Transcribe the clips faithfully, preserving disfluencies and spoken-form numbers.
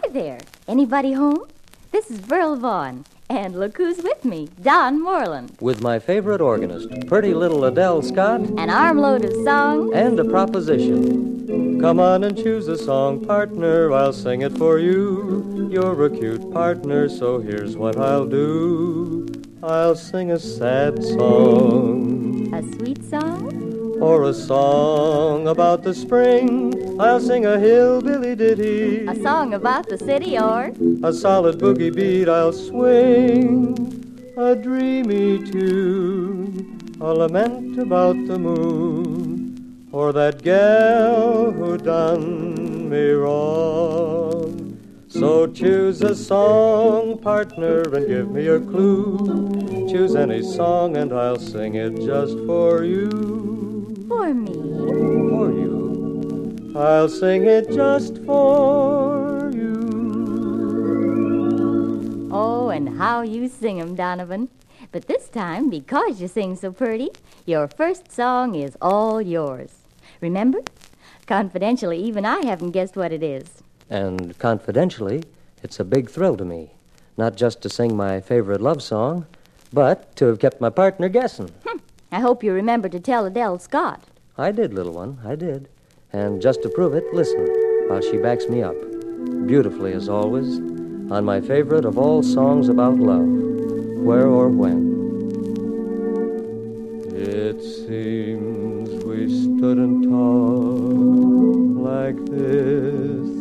there. Anybody home? This is Burl Vaughn. And look who's with me, Don Moreland. With my favorite organist, pretty little Adele Scott. An armload of songs. And a proposition. Come on and choose a song, partner. I'll sing it for you. You're a cute partner, so here's what I'll do. I'll sing a sad song. A sweet song? Or a song about the spring. I'll sing a hillbilly ditty. A song about the city or a solid boogie beat I'll swing. A dreamy tune, a lament about the moon, or that gal who done me wrong. So choose a song, partner, and give me a clue. Choose any song and I'll sing it just for you. For me. For you. I'll sing it just for you. Oh, and how you sing 'em, Donovan. But this time, because you sing so pretty, your first song is all yours. Remember? Confidentially, even I haven't guessed what it is. And confidentially, it's a big thrill to me. Not just to sing my favorite love song, but to have kept my partner guessing. Hm. I hope you remember to tell Adele Scott. I did, little one, I did. And just to prove it, listen while she backs me up, beautifully as always, on my favorite of all songs about love, Where or When. It seems we stood and talked like this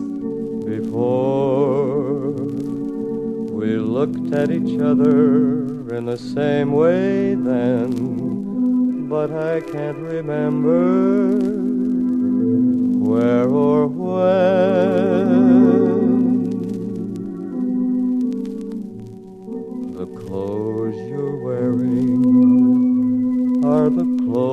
before. We looked at each other in the same way then, but I can't remember where or when. The clothes you're wearing are the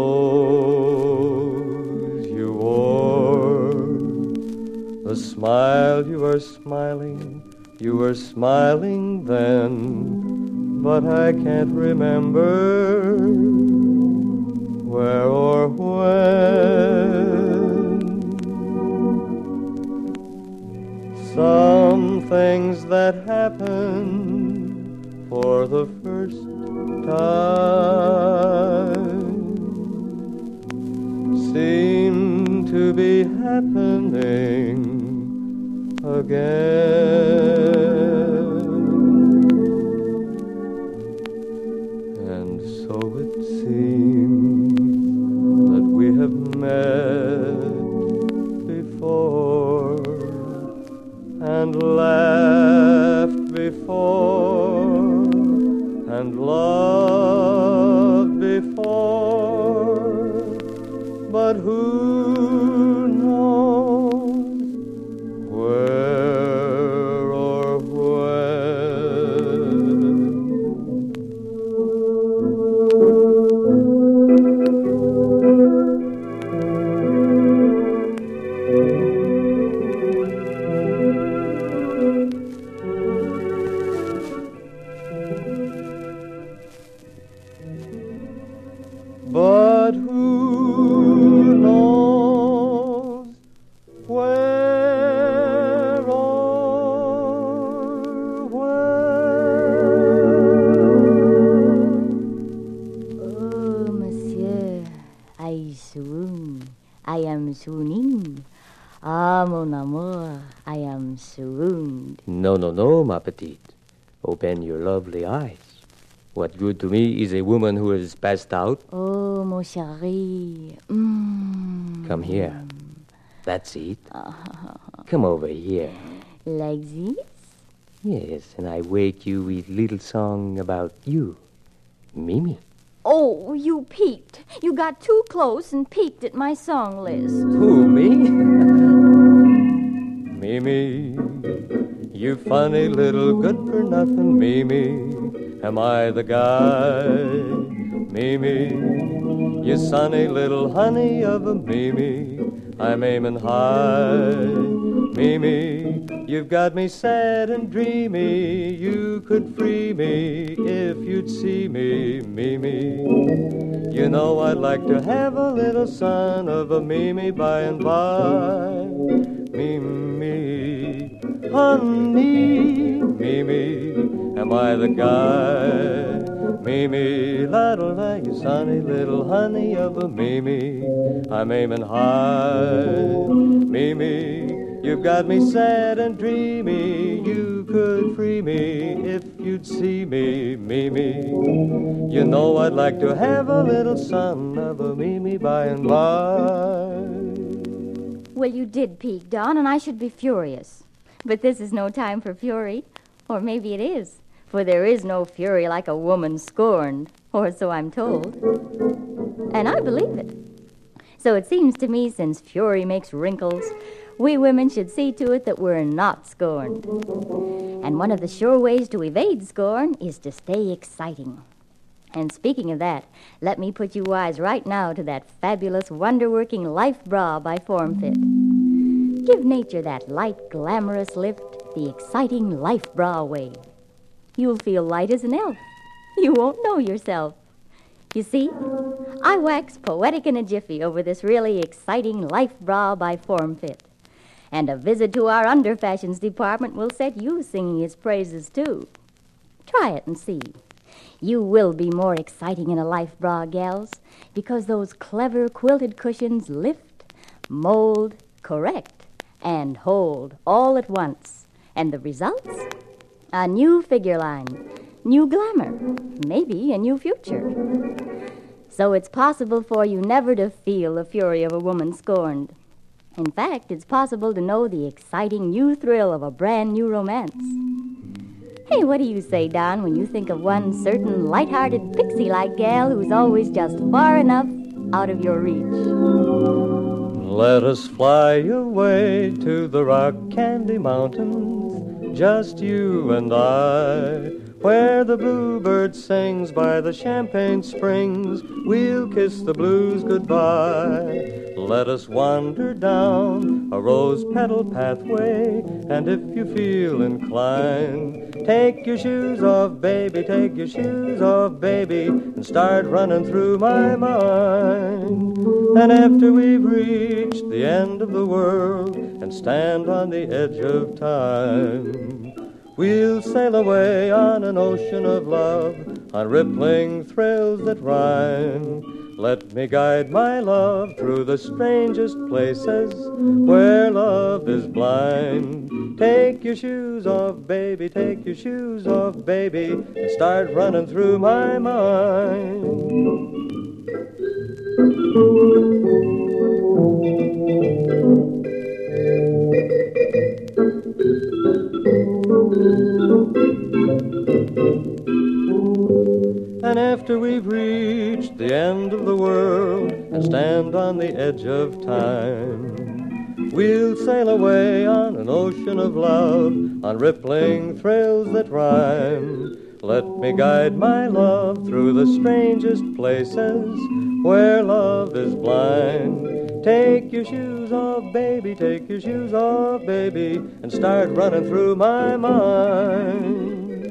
clothes you wore. The smile you are smiling, you were smiling then, but I can't remember where or when. Some things that happen for the first time seem to be happening again. And so it seems that we have met before and laughed before and loved before, but who knows where or when? But who knows where or when? Oh, monsieur, I swoon. I am swooning. Ah, mon amour, I am swooned. No, no, no, ma petite. Open your lovely eyes. What good to me is a woman who is passed out. Oh, mon chéri. Mm. Come here. That's it. Come over here. Like this? Yes, and I wake you with little song about you, Mimi. Oh, you peeked. You got too close and peeked at my song list. Who, me? Mimi, you funny little good-for-nothing Mimi. Am I the guy? Mimi, you sunny little honey of a Mimi. I'm aiming high. Mimi, you've got me sad and dreamy. You could free me if you'd see me, Mimi. You know I'd like to have a little son of a Mimi by and by. Mimi, honey. Mimi, am I the guy? Mimi, la-da-la, you sunny little honey of a Mimi. I'm aiming high. Mimi, you've got me sad and dreamy. You could free me if you'd see me, Mimi. You know I'd like to have a little son of a Mimi by and by. Well, you did peek, Don, and I should be furious. But this is no time for fury. Or maybe it is. For there is no fury like a woman scorned. Or so I'm told. And I believe it. So it seems to me, since fury makes wrinkles, we women should see to it that we're not scorned. And one of the sure ways to evade scorn is to stay exciting. And speaking of that, let me put you wise right now to that fabulous, wonder-working Life Bra by Formfit. Give nature that light, glamorous lift, the exciting Life Bra way. You'll feel light as an elf. You won't know yourself. You see, I wax poetic in a jiffy over this really exciting Life Bra by Formfit. And a visit to our under-fashions department will set you singing its praises, too. Try it and see. You will be more exciting in a Life Bra, gals, because those clever quilted cushions lift, mold, correct, and hold all at once. And the results? A new figure line, new glamour, maybe a new future. So it's possible for you never to feel the fury of a woman scorned. In fact, it's possible to know the exciting new thrill of a brand new romance. Hey, what do you say, Don, when you think of one certain light-hearted pixie-like gal who's always just far enough out of your reach? Let us fly away to the rock candy mountains, just you and I, where the bluebird sings by the champagne springs. We'll kiss the blues goodbye. Let us wander down a rose-petal pathway, and if you feel inclined, take your shoes off, baby, take your shoes off, baby, and start running through my mind. And after we've reached the end of the world and stand on the edge of time, we'll sail away on an ocean of love, on rippling thrills that rhyme. Let me guide my love through the strangest places where love is blind. Take your shoes off, baby, take your shoes off, baby, and start running through my mind. And after we've reached the end of the world and stand on the edge of time, we'll sail away on an ocean of love, on rippling thrills that rhyme. Let me guide my love through the strangest places where love is blind. Take your shoes off, baby, take your shoes off, baby, and start running through my mind.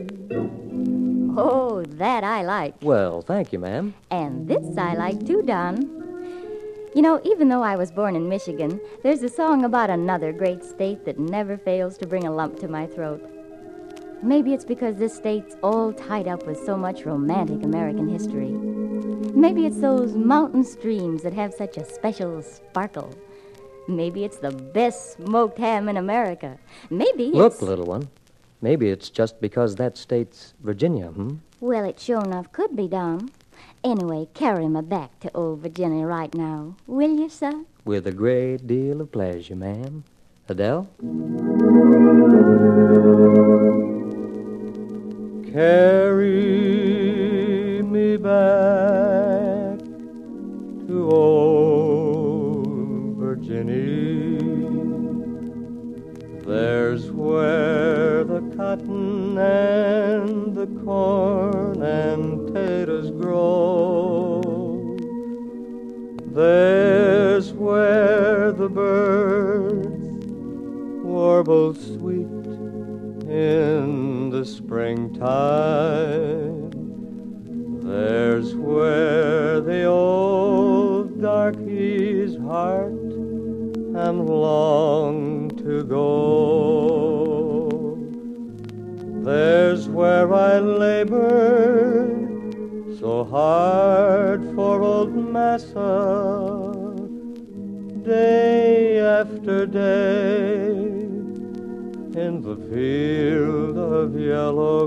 Oh, that I like. Well, thank you, ma'am. And this I like too, Don. You know, even though I was born in Michigan, there's a song about another great state that never fails to bring a lump to my throat. Maybe it's because this state's all tied up with so much romantic American history. Maybe it's those mountain streams that have such a special sparkle. Maybe it's the best smoked ham in America. Maybe it's... Look, little one. Maybe it's just because that state's Virginia, hmm? Well, it sure enough could be, Don. Anyway, carry me back to old Virginia right now, will you, sir? With a great deal of pleasure, ma'am. Adele? Carry me back to old Virginia. There's where the cotton and the corn and taters grow. There's where the birds warble sweet in the springtime. There's where the old darkey's heart and long to go. There's where I labored so hard for old Massa, day after day, in the field of yellow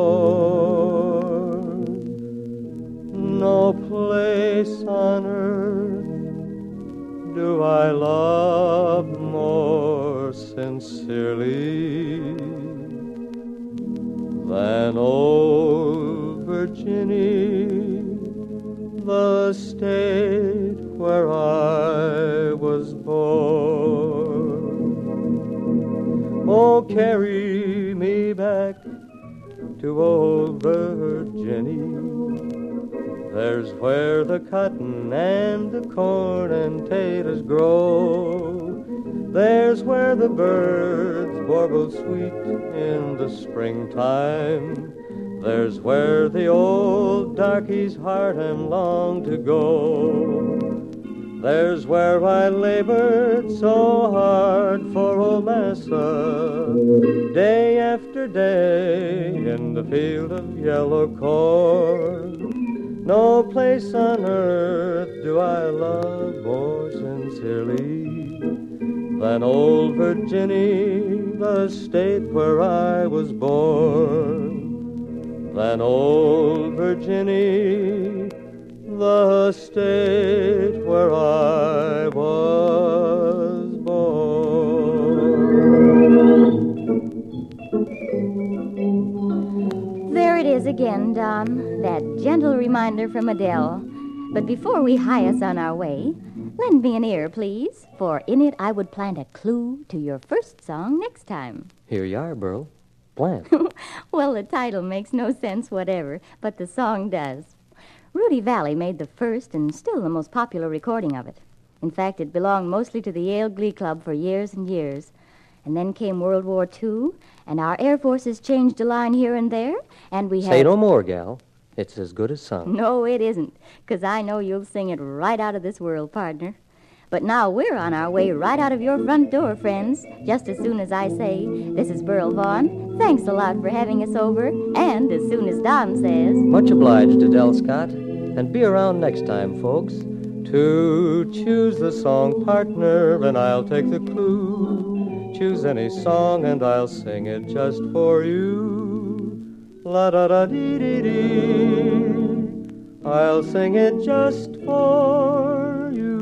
corn. No place on earth do I love more sincerely than old Virginia, the state where I was born. Oh, carry me back to old Virginia. There's where the cotton and the corn and taters grow. There's where the birds warble sweet in the springtime. There's where the old darky's heart and long to go. There's where I labored so hard for old Massa, day after day in the field of yellow corn. No place on earth do I love more sincerely than old Virginia, the state where I was born. Than old Virginia, the state where I was born. There it is again, Don, that gentle reminder from Adele. But before we hie us on our way, lend me an ear, please, for in it I would plant a clue to your first song next time. Here you are, Burl. Plant. Well, the title makes no sense whatever, but the song does. Rudy Valley made the first and still the most popular recording of it. In fact, it belonged mostly to the Yale Glee Club for years and years. And then came World War Two, and our Air Forces changed a line here and there, and we had... Say no more, gal. It's as good as sung. No, it isn't, because I know you'll sing it right out of this world, partner. But now we're on our way right out of your front door, friends, just as soon as I say, this is Burl Vaughn. Thanks a lot for having us over, and as soon as Don says... Much obliged, Adele Scott. And be around next time, folks, to choose the song partner, and I'll take the clue. Choose any song, and I'll sing it just for you. La-da-da-dee-dee-dee. I'll sing it just for you.